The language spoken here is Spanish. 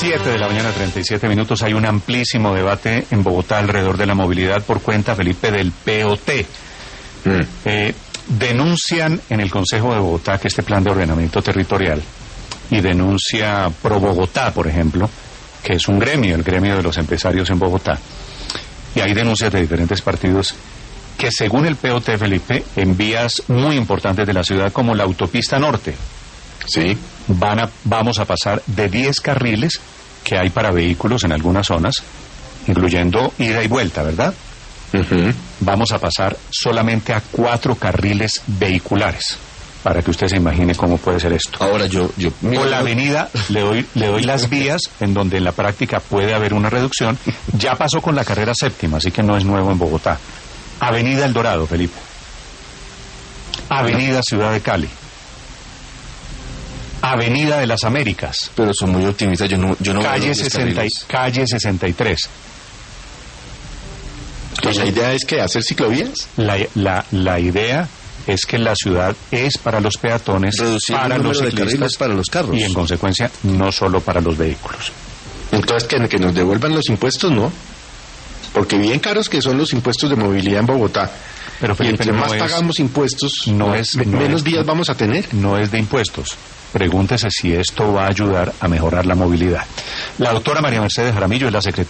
7 de la mañana, 37 minutos. Hay un amplísimo debate en Bogotá alrededor de la movilidad por cuenta, Felipe, del POT. Denuncian en el Consejo de Bogotá que este plan de ordenamiento territorial, y denuncia Pro Bogotá, por ejemplo, que es un gremio, el gremio de los empresarios en Bogotá, y hay denuncias de diferentes partidos que según el POT, Felipe, en vías muy importantes de la ciudad como la autopista norte, sí, vamos a pasar de 10 carriles que hay para vehículos en algunas zonas, incluyendo ida y vuelta, ¿verdad? Vamos a pasar solamente a 4 carriles vehiculares, para que usted se imagine cómo puede ser esto. Ahora Por la avenida le doy las vías en donde en la práctica puede haber una reducción. Ya pasó con la carrera séptima, así que no es nuevo en Bogotá. Avenida El Dorado, Felipe. Avenida Ciudad de Cali. Avenida de las Américas. Pero son muy optimistas, yo no calle veo calle 63. Entonces, ¿la idea es que hacer ciclovías? La idea es que la ciudad es para los peatones, reducir para los ciclistas, para los carros. Y en consecuencia, no solo para los vehículos. Entonces, que nos devuelvan los impuestos, ¿no? Porque bien caros que son los impuestos de movilidad en Bogotá. Pero Felipe, y entre más pagamos impuestos, menos vías vamos a tener. No es de impuestos. Pregúntese si esto va a ayudar a mejorar la movilidad. La doctora María Mercedes Jaramillo es la secretaria